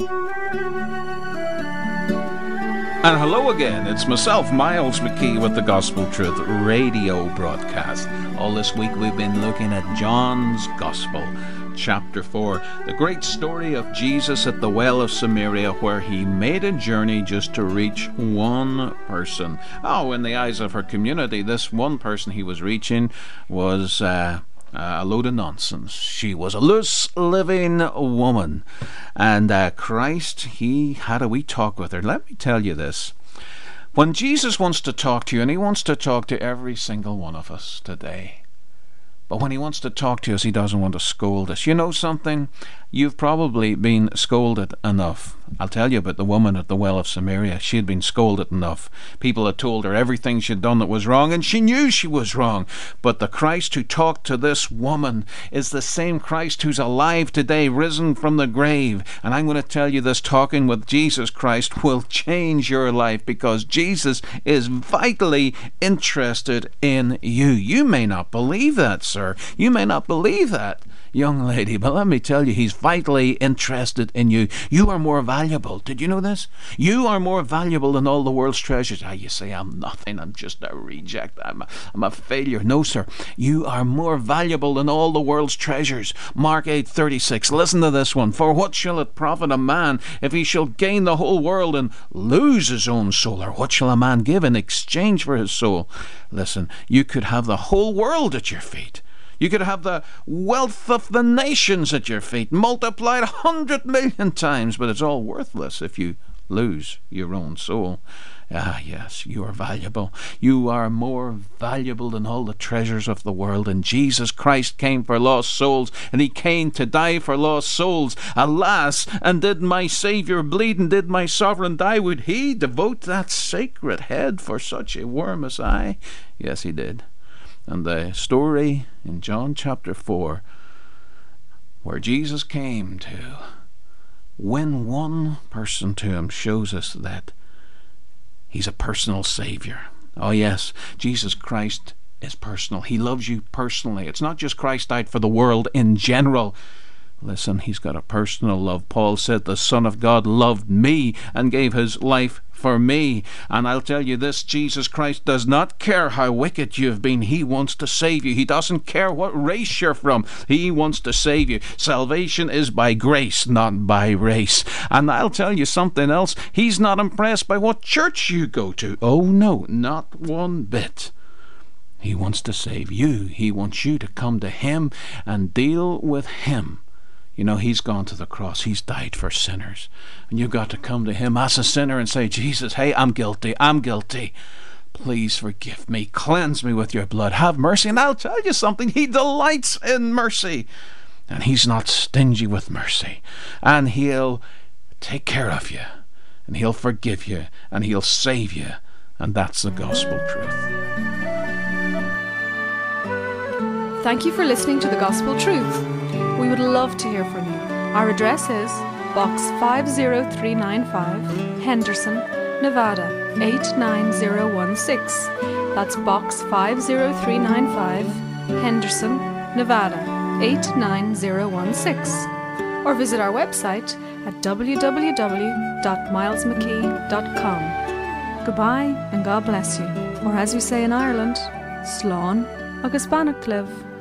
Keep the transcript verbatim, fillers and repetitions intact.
And hello again, it's myself, Miles McKee, with the Gospel Truth radio broadcast. All this week we've been looking at John's Gospel, chapter four, the great story of Jesus at the well of Samaria, where he made a journey just to reach one person. Oh, in the eyes of her community, this one person he was reaching was uh, a load of nonsense. She was a loose living woman. And uh, Christ, he had a wee talk with her. Let me tell you this. When Jesus wants to talk to you, and he wants to talk to every single one of us today, but when he wants to talk to us, he doesn't want to scold us. You know something? You've probably been scolded enough. I'll tell you about the woman at the well of Samaria. She had been scolded enough. People had told her everything she'd done that was wrong, and she knew she was wrong. But the Christ who talked to this woman is the same Christ who's alive today, risen from the grave. And I'm going to tell you this, talking with Jesus Christ will change your life, because Jesus is vitally interested in you. You may not believe that, sir. You may not believe that, young lady, but let me tell you, he's vitally interested in you. You are more valuable. Did you know this? You are more valuable than all the world's treasures. Ah, you say, I'm nothing. I'm just a reject. I'm a, I'm a failure. No, sir. You are more valuable than all the world's treasures. Mark eight thirty-six. Listen to this one. For what shall it profit a man if he shall gain the whole world and lose his own soul? Or what shall a man give in exchange for his soul? Listen, you could have the whole world at your feet. You could have the wealth of the nations at your feet, multiplied a hundred million times, but it's all worthless if you lose your own soul. Ah, yes, you are valuable. You are more valuable than all the treasures of the world. And Jesus Christ came for lost souls, and he came to die for lost souls. Alas, and did my Saviour bleed, and did my Sovereign die? Would he devote that sacred head for such a worm as I? Yes, he did. And the story in John chapter four, where Jesus came to win one person to him, shows us that he's a personal Savior. Oh yes, Jesus Christ is personal. He loves you personally. It's not just Christ died for the world in general. Listen, he's got a personal love. Paul said the Son of God loved me and gave his life for me. And I'll tell you this, Jesus Christ does not care how wicked you've been. He wants to save you. He doesn't care what race you're from. He wants to save you. Salvation is by grace, not by race. And I'll tell you something else. He's not impressed by what church you go to. Oh no, not one bit. He wants to save you. He wants you to come to him and deal with him. You know, he's gone to the cross. He's died for sinners. And you've got to come to him as a sinner and say, Jesus, hey, I'm guilty. I'm guilty. Please forgive me. Cleanse me with your blood. Have mercy. And I'll tell you something. He delights in mercy. And he's not stingy with mercy. And he'll take care of you. And he'll forgive you. And he'll save you. And that's the gospel truth. Thank you for listening to the Gospel Truth. We would love to hear from you. Our address is Box five zero three nine five, Henderson, Nevada eight nine zero one six. That's Box five zero three nine five, Henderson, Nevada eight nine zero one six. Or visit our website at w w w dot miles mckee dot com. Goodbye and God bless you. Or as we say in Ireland, Slán agus Banach Cliv.